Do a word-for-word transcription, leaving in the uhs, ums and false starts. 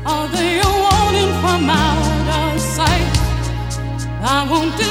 Although you're wanting from out of sight, I won't do